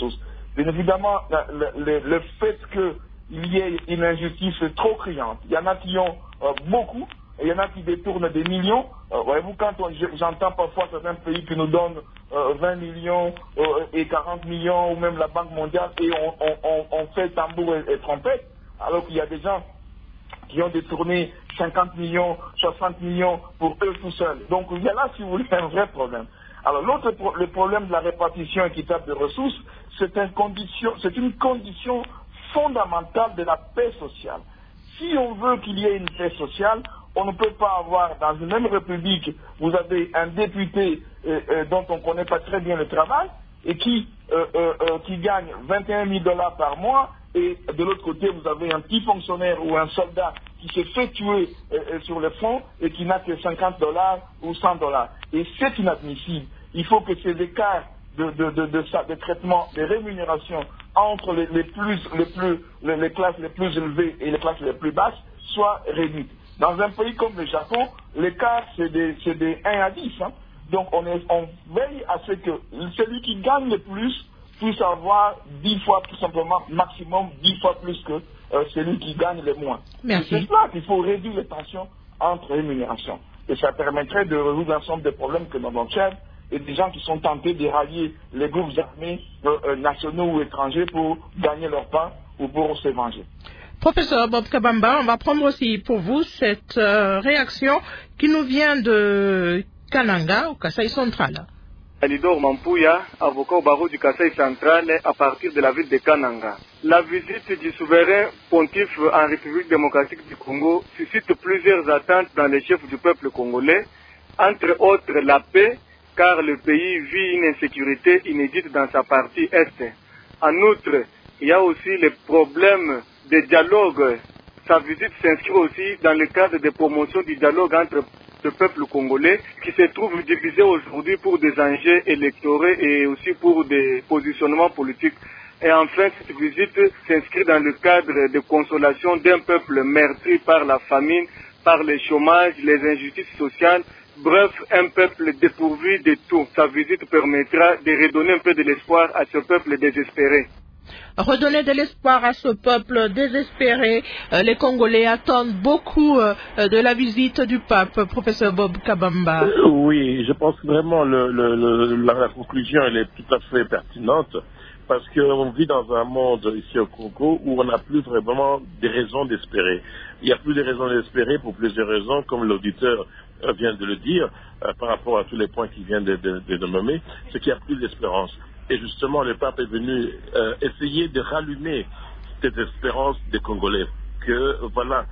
bien évidemment, le, le, le fait qu'il y ait une injustice trop criante, il y en a qui ont euh, beaucoup, et il y en a qui détournent des millions. Euh, voyez-vous, quand on, j'entends parfois certains pays qui nous donnent euh, vingt millions euh, et quarante millions, ou même la Banque mondiale, et on, on, on, on fait tambour et, et trompette, alors qu'il y a des gens qui ont détourné cinquante millions, soixante millions pour eux tout seuls. Donc il y a là, si vous voulez, un vrai problème. Alors l'autre, le problème de la répartition équitable de ressources, c'est une condition, c'est une condition fondamentale de la paix sociale. Si on veut qu'il y ait une paix sociale, on ne peut pas avoir, dans une même république, vous avez un député euh, euh, dont on ne connaît pas très bien le travail, et qui, euh, euh, euh, qui gagne vingt et un mille dollars par mois, et de l'autre côté, vous avez un petit fonctionnaire ou un soldat qui s'est fait tuer euh, sur le front et qui n'a que cinquante dollars ou cent dollars. Et c'est inadmissible. Il faut que ces écarts de, de, de, de, de, de traitement, de rémunération entre les, les, plus, les, plus, les, les classes les plus élevées et les classes les plus basses soient réduits. Dans un pays comme le Japon, l'écart c'est des, des un à dix. Hein. Donc on, est, on veille à ce que celui qui gagne le plus puisse avoir dix fois, tout simplement, maximum dix fois plus que euh, celui qui gagne le moins. C'est là qu'il faut réduire les tensions entre rémunérations. Et ça permettrait de résoudre un certain nombre de problèmes que nous avons et des gens qui sont tentés de rallier les groupes armés euh, euh, nationaux ou étrangers pour gagner leur pain ou pour se venger. Professeur Bob Kabamba, on va prendre aussi pour vous cette euh, réaction qui nous vient de Kananga, au Kasaï central. Alidor Mampouya, avocat au barreau du Kasaï central à partir de la ville de Kananga. La visite du souverain pontife en République démocratique du Congo suscite plusieurs attentes dans les chefs du peuple congolais, entre autres la paix, car le pays vit une insécurité inédite dans sa partie est. En outre, il y a aussi le problème de dialogue. Sa visite s'inscrit aussi dans le cadre de promotion du dialogue entre le peuple congolais qui se trouve divisé aujourd'hui pour des enjeux électoraux et aussi pour des positionnements politiques. Et enfin, cette visite s'inscrit dans le cadre de consolation d'un peuple meurtri par la famine, par le chômage, les injustices sociales. Bref, un peuple dépourvu de tout. Sa visite permettra de redonner un peu de l'espoir à ce peuple désespéré. Redonner de l'espoir à ce peuple désespéré. Euh, les Congolais attendent beaucoup euh, de la visite du pape, professeur Bob Kabamba. Euh, oui, je pense vraiment le, le, le, la, la conclusion elle est tout à fait pertinente parce qu'on vit dans un monde ici au Congo où on n'a plus vraiment des raisons d'espérer. Il n'y a plus de raisons d'espérer pour plusieurs raisons, comme l'auditeur vient de le dire, euh, par rapport à tous les points qu'il vient de, de, de, de nommer, c'est qu'il n'y a plus d'espérance. Et justement, le pape est venu euh, essayer de rallumer cette espérance des Congolais. Que, voilà,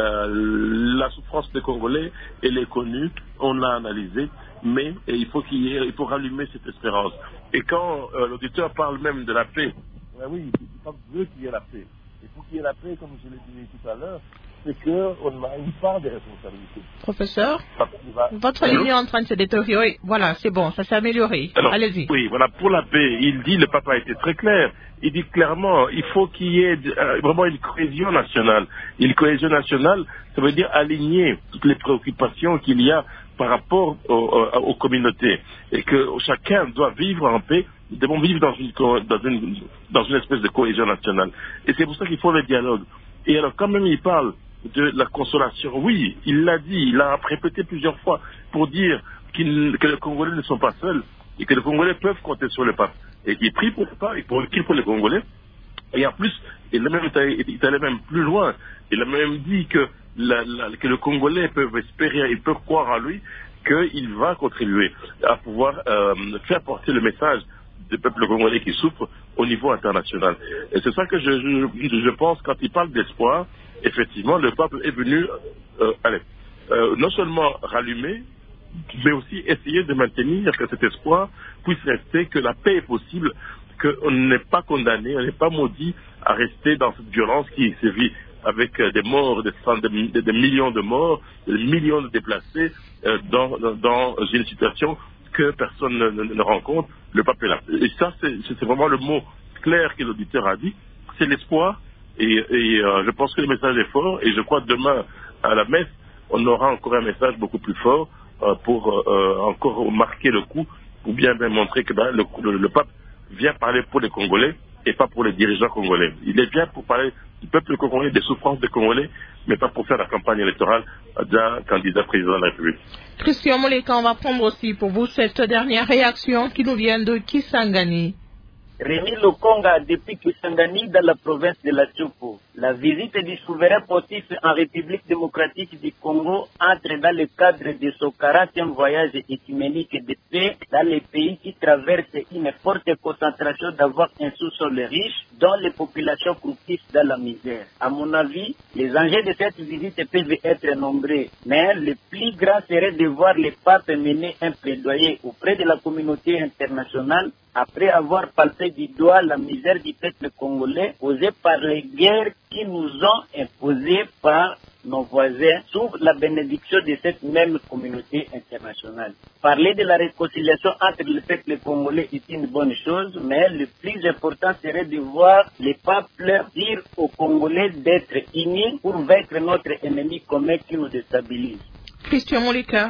euh, la souffrance des Congolais, elle est connue, on l'a analysée, mais et il faut qu'il y ait, il faut rallumer cette espérance. Et quand euh, l'auditeur parle même de la paix, ben oui, le pape veut qu'il y ait la paix. Et pour qu'il y ait la paix, comme je l'ai dit tout à l'heure, c'est qu'on a une part des responsabilités. Professeur, va... votre ligne est en train de se détériorer. Voilà, c'est bon, ça s'est amélioré. Allez-y. Oui, voilà, pour la paix, il dit, le papa a été très clair, il dit clairement, il faut qu'il y ait euh, vraiment une cohésion nationale. Une cohésion nationale, ça veut dire aligner toutes les préoccupations qu'il y a par rapport aux, aux, aux communautés. Et que chacun doit vivre en paix, nous devons vivre dans une, dans une, dans une espèce de cohésion nationale. Et c'est pour ça qu'il faut le dialogue. Et alors, quand même, il parle de la consolation. Oui, il l'a dit, il l'a répété plusieurs fois pour dire qu'il, que les Congolais ne sont pas seuls et que les Congolais peuvent compter sur le pape. Et qu'il prie pour le pape et pour, qu'il pour les Congolais. Et en plus, il a même il est allé même plus loin. Il a même dit que, la, la, que les Congolais peuvent espérer, ils peuvent croire en lui qu'il va contribuer à pouvoir euh, faire porter le message du peuple congolais qui souffre au niveau international. Et c'est ça que je, je, je pense quand il parle d'espoir. Effectivement, le peuple est venu euh, allez, euh, non seulement rallumer, mais aussi essayer de maintenir que cet espoir puisse rester, que la paix est possible, qu'on n'est pas condamné, on n'est pas maudit à rester dans cette violence qui sévit avec euh, des morts, des, des, des millions de morts, des millions de déplacés euh, dans, dans, dans une situation que personne ne, ne, ne rencontre. Le peuple est là. Et ça, c'est, c'est vraiment le mot clair que l'auditeur a dit, c'est l'espoir. Et, et euh, je pense que le message est fort et je crois que demain à la messe on aura encore un message beaucoup plus fort euh, pour euh, encore marquer le coup ou bien, bien montrer que ben, le, le, le pape vient parler pour les Congolais et pas pour les dirigeants congolais. Il est bien pour parler du peuple congolais, des souffrances des Congolais, mais pas pour faire la campagne électorale d'un candidat président de la République. Christian Moleka, on va prendre aussi pour vous cette dernière réaction qui nous vient de Kisangani. Rémi Lokonga depuis Kisangani dans la province de la Tchopo. La visite du souverain pontife en République démocratique du Congo entre dans le cadre de son quarantième voyage écuménique de paix dans les pays qui traversent une forte concentration d'avoir un sous-sol riche dont les populations croupissent dans la misère. À mon avis, les enjeux de cette visite peuvent être nombreux, mais le plus grand serait de voir le pape mener un plaidoyer auprès de la communauté internationale après avoir palpé du doigt la misère du peuple congolais causée par les guerres qui nous ont imposées par nos voisins sous la bénédiction de cette même communauté internationale. Parler de la réconciliation entre le peuple congolais est une bonne chose, mais le plus important serait de voir les peuples dire aux Congolais d'être unis pour vaincre notre ennemi commun qui nous déstabilise. Christian Moleka.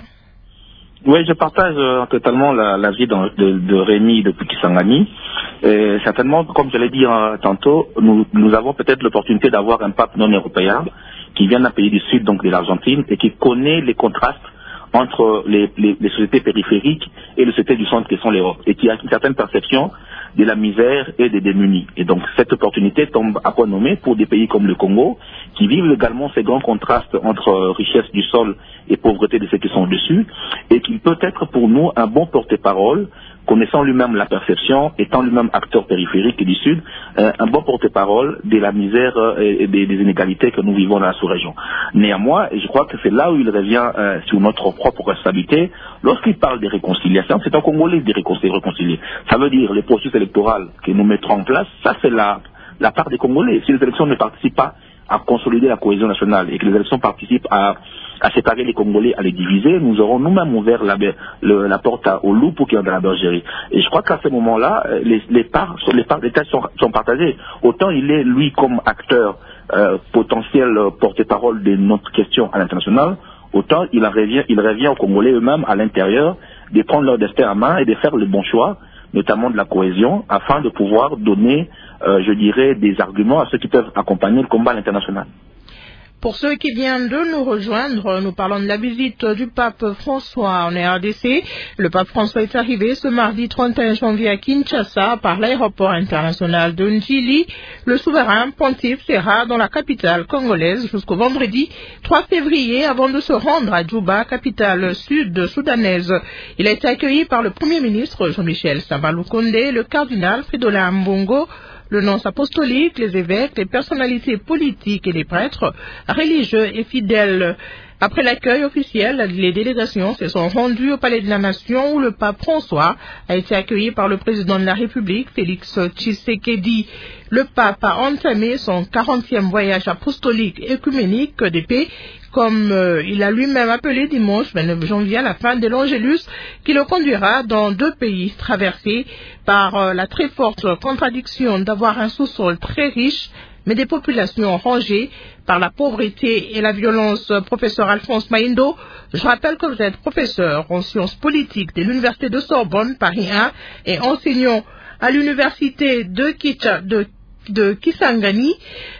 Oui, je partage euh, totalement la, la vie de, de, de Rémi depuis Kisangani. Et certainement, comme je l'ai dit euh, tantôt, nous, nous avons peut-être l'opportunité d'avoir un pape non européen qui vient d'un pays du sud, donc de l'Argentine, et qui connaît les contrastes entre les, les, les sociétés périphériques et les sociétés du centre qui sont l'Europe, et qui a une certaine perception de la misère et des démunis. Et donc cette opportunité tombe à point nommé pour des pays comme le Congo, qui vivent également ces grands contrastes entre euh, richesse du sol et pauvreté de ceux qui sont dessus, et qui peut être pour nous un bon porte-parole, connaissant lui-même la perception, étant lui-même acteur périphérique du Sud, euh, un bon porte-parole de la misère euh, et des, des inégalités que nous vivons dans la sous-région. Néanmoins, je crois que c'est là où il revient euh, sur notre propre responsabilité. Lorsqu'il parle de réconciliation, c'est un Congolais de réconcilier. Ça veut dire les processus électoraux que nous mettrons en place, ça c'est la, la part des Congolais. Si les élections ne participent pas à consolider la cohésion nationale et que les élections participent à, à séparer les Congolais, à les diviser, nous aurons nous-mêmes ouvert la, le, la porte à, au loup pour qu'il y ait de la bergerie. Et je crois qu'à ce moment-là, les, les parts, les parts d'État sont, sont partagées. Autant il est, lui, comme acteur euh, potentiel euh, porte-parole de notre question à l'international, autant il, en revient, il revient aux Congolais eux-mêmes à l'intérieur de prendre leur destin en main et de faire le bon choix, notamment de la cohésion, afin de pouvoir donner, euh, je dirais, des arguments à ceux qui peuvent accompagner le combat à l'international. Pour ceux qui viennent de nous rejoindre, nous parlons de la visite du pape François en R D C. Le pape François est arrivé ce mardi trente et un janvier à Kinshasa par l'aéroport international de Njili. Le souverain pontife sera dans la capitale congolaise jusqu'au vendredi trois février avant de se rendre à Djouba, capitale sud-soudanaise. Il a été accueilli par le Premier ministre Jean-Michel Sama-Lukonde, le cardinal Fridolin Mbongo, le nonce apostolique, les évêques, les personnalités politiques et les prêtres, religieux et fidèles. Après l'accueil officiel, les délégations se sont rendues au Palais de la Nation où le pape François a été accueilli par le président de la République, Félix Tshisekedi. Le pape a entamé son quarantième voyage apostolique écuménique de paix, comme euh, il a lui-même appelé dimanche vingt-neuf janvier à la fin de l'Angélus, qui le conduira dans deux pays traversés par euh, la très forte contradiction d'avoir un sous-sol très riche, mais des populations rongées par la pauvreté et la violence. Professeur Alphonse Maindo, je rappelle que vous êtes professeur en sciences politiques de l'Université de Sorbonne, Paris un, et enseignant à l'Université de, Kicha, de, de Kisangani.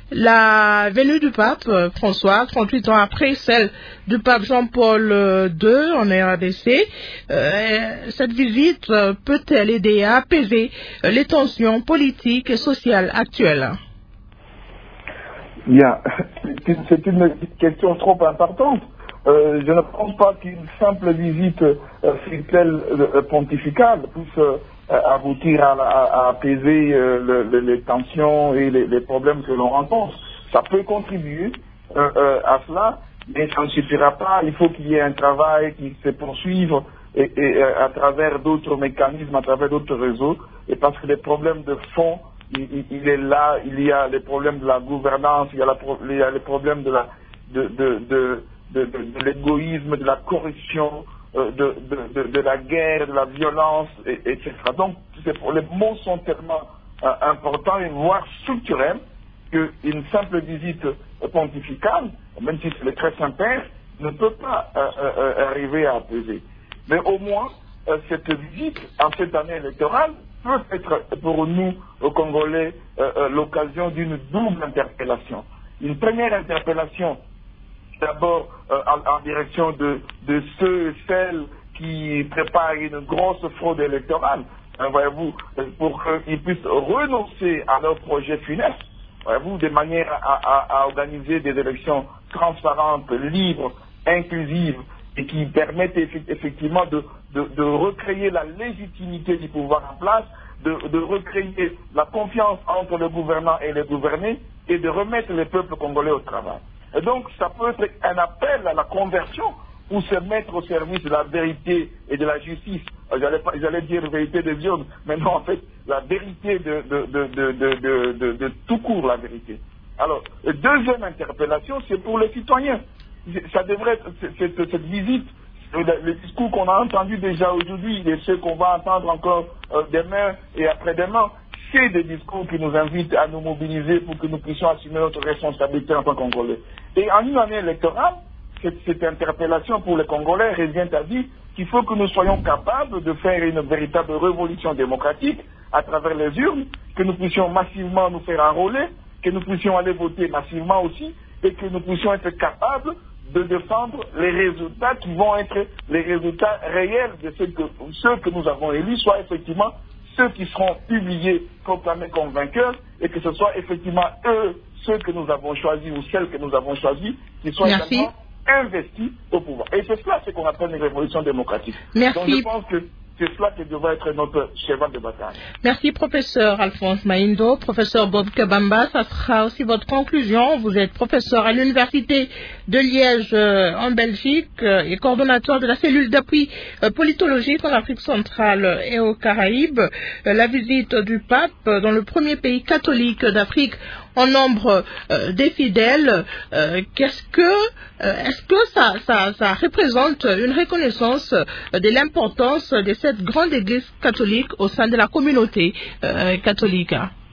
La venue du pape François, trente-huit ans après celle du pape Jean-Paul deux en R D C, euh, cette visite peut-elle aider à apaiser les tensions politiques et sociales actuelles? Bien, c'est une question trop importante. Euh, je ne pense pas qu'une simple visite euh, telle euh, pontificale puisse euh, aboutir à, à, à apaiser euh, le, le, les tensions et les, les problèmes que l'on rencontre. Ça peut contribuer euh, euh, à cela, mais ça ne suffira pas. Il faut qu'il y ait un travail qui se poursuive et, et, à travers d'autres mécanismes, à travers d'autres réseaux, et parce que les problèmes de fond, Il, il est là, il y a les problèmes de la gouvernance, il y a, la, il y a les problèmes de la, de, de, de, de, de, de l'égoïsme, de la corruption, euh, de, de, de, de la guerre, de la violence, et, et cetera. Donc, les mots sont tellement euh, importants et voire structurels qu'une simple visite pontificale, même si c'est le très Saint-Père, ne peut pas euh, euh, arriver à apaiser. Mais au moins, euh, cette visite, en cette année électorale, peut être pour nous, aux Congolais, euh, euh, l'occasion d'une double interpellation. Une première interpellation, d'abord euh, en, en direction de, de ceux et celles qui préparent une grosse fraude électorale, hein, voyez-vous, pour qu'ils puissent renoncer à leur projet funeste, voyez-vous, de manière à, à, à organiser des élections transparentes, libres, inclusives, et qui permettent effectivement de, de, de recréer la légitimité du pouvoir en place, de, de recréer la confiance entre le gouvernant et les gouvernés, et de remettre les peuples congolais au travail. Et donc, ça peut être un appel à la conversion pour se mettre au service de la vérité et de la justice. J'allais, pas, j'allais dire la vérité de Dieu, mais non, en fait, la vérité de, de, de, de, de, de, de, de tout court, la vérité. Alors, la deuxième interpellation, c'est pour les citoyens. Ça devrait être, cette, cette visite, le discours qu'on a entendu déjà aujourd'hui et ceux qu'on va entendre encore euh, demain et après-demain, c'est des discours qui nous invitent à nous mobiliser pour que nous puissions assumer notre responsabilité en tant que Congolais. Et en une année électorale, cette, cette interpellation pour les Congolais revient à dire qu'il faut que nous soyons capables de faire une véritable révolution démocratique à travers les urnes, que nous puissions massivement nous faire enrôler, que nous puissions aller voter massivement aussi, et que nous puissions être capables de défendre les résultats qui vont être les résultats réels de ceux que, ceux que nous avons élus, soit effectivement ceux qui seront publiés, proclamés comme vainqueurs, et que ce soit effectivement eux, ceux que nous avons choisis ou celles que nous avons choisis, qui soient Merci. également investis au pouvoir. Et c'est cela ce qu'on appelle une révolution démocratique. Merci. Donc je pense que c'est cela qui devrait être notre cheval de bataille. Merci, professeur Alphonse Maindo. Professeur Bob Kabamba, ça sera aussi votre conclusion. Vous êtes professeur à l'Université de Liège euh, en Belgique euh, et coordonnateur de la cellule d'appui euh, politologique en Afrique centrale et aux Caraïbes. Euh, la visite du pape euh, dans le premier pays catholique d'Afrique en nombre euh, des fidèles, euh, qu'est-ce que, euh, est-ce que ça, ça, ça représente une reconnaissance euh, de l'importance de cette grande église catholique au sein de la communauté euh, catholique?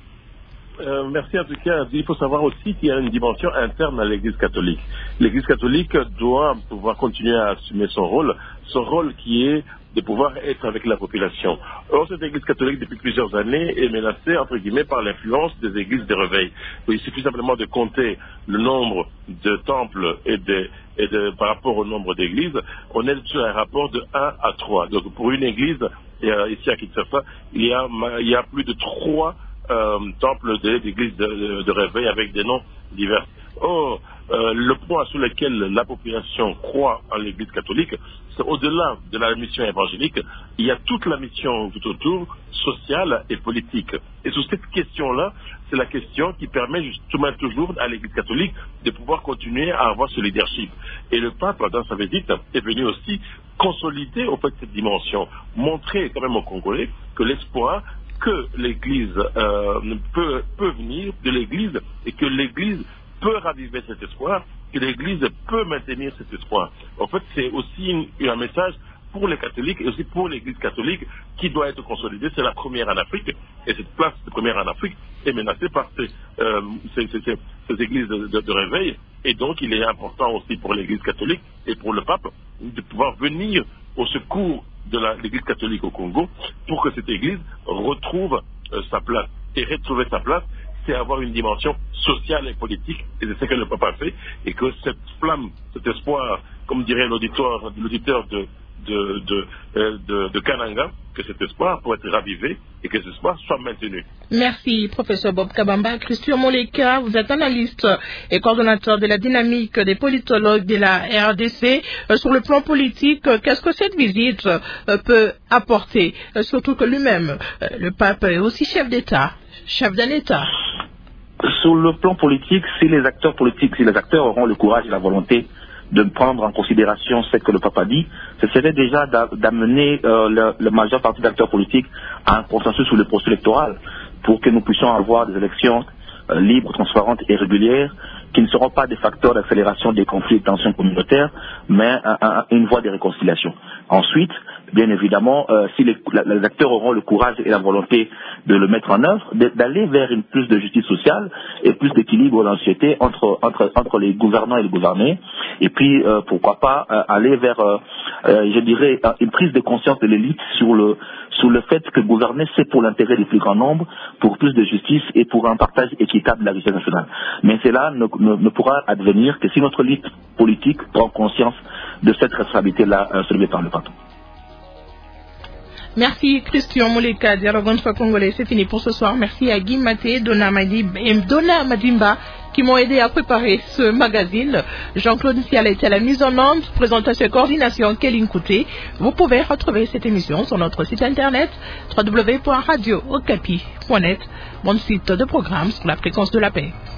Euh, merci en tout cas. Il faut savoir aussi qu'il y a une dimension interne à l'Église catholique. L'Église catholique doit pouvoir continuer à assumer son rôle, son rôle qui est de pouvoir être avec la population. Or, cette Église catholique, depuis plusieurs années, est menacée, entre guillemets, par l'influence des églises de réveil. Il suffit simplement de compter le nombre de temples et de, et de, par rapport au nombre d'églises, on est sur un rapport de un à trois. Donc, pour une église, et, euh, ici à Kinshasa, il y a, il y a plus de trois euh, temples d'églises de, de, de réveil avec des noms divers. Or, euh, le point sur lequel la population croit en l'Église catholique, c'est au-delà de la mission évangélique, il y a toute la mission tout autour, sociale et politique. Et sur cette question-là, c'est la question qui permet justement toujours à l'Église catholique de pouvoir continuer à avoir ce leadership. Et le pape, dans sa visite, est venu aussi consolider au fait cette dimension, montrer quand même aux Congolais que l'espoir que l'Église euh, peut, peut venir de l'Église et que l'Église peut raviver cet espoir, que l'Église peut maintenir cet espoir. En fait, c'est aussi une, un message pour les catholiques et aussi pour l'Église catholique qui doit être consolidée. C'est la première en Afrique et cette place de première en Afrique est menacée par ces, euh, ces, ces, ces, ces églises de, de, de réveil. Et donc, il est important aussi pour l'Église catholique et pour le pape de pouvoir venir au secours de la, l'Église catholique au Congo pour que cette Église retrouve euh, sa place. Et retrouver sa place, c'est avoir une dimension sociale et politique, et c'est ce que le pape a fait, et que cette flamme, cet espoir, comme dirait l'auditeur, l'auditeur de, de, de, de, de, de Kananga, que cet espoir pourrait être ravivé et que cet espoir soit maintenu. Merci, professeur Bob Kabamba. Christian Moleka, vous êtes analyste et coordonnateur de la dynamique des politologues de la R D C. Euh, sur le plan politique, qu'est-ce que cette visite euh, peut apporter? euh, Surtout que lui-même, euh, le pape est aussi chef d'État, chef d'un État. Sur le plan politique, si les acteurs politiques, si les acteurs auront le courage et la volonté de prendre en considération ce que le pape a dit, ce serait déjà d'amener euh, le, le majeure partie d'acteurs politiques à un consensus sur le processus électoral pour que nous puissions avoir des élections euh, libres, transparentes et régulières qui ne seront pas des facteurs d'accélération des conflits et tensions communautaires, mais un, un, une voie de réconciliation. Ensuite, bien évidemment, euh, si les, les acteurs auront le courage et la volonté de le mettre en œuvre, d'aller vers une plus de justice sociale et plus d'équilibre dans la société entre, entre, entre les gouvernants et les gouvernés, et puis euh, pourquoi pas euh, aller vers, euh, euh, je dirais, une prise de conscience de l'élite sur le, sur le fait que gouverner, c'est pour l'intérêt du plus grand nombre, pour plus de justice et pour un partage équitable de la richesse nationale. Mais cela ne, ne, ne pourra advenir que si notre élite politique prend conscience de cette responsabilité-là euh, soulevée par le pape. Merci Christian Moleka, dialogue entre Congolais, c'est fini pour ce soir. Merci à Guy Maté, Donna Madimba et Donna Madimba qui m'ont aidé à préparer ce magazine. Jean-Claude Fiala était à la mise en onde, présentation et coordination Kéline Couté. Vous pouvez retrouver cette émission sur notre site internet w w w point radio okapi point net, mon site de programme sur la fréquence de la paix.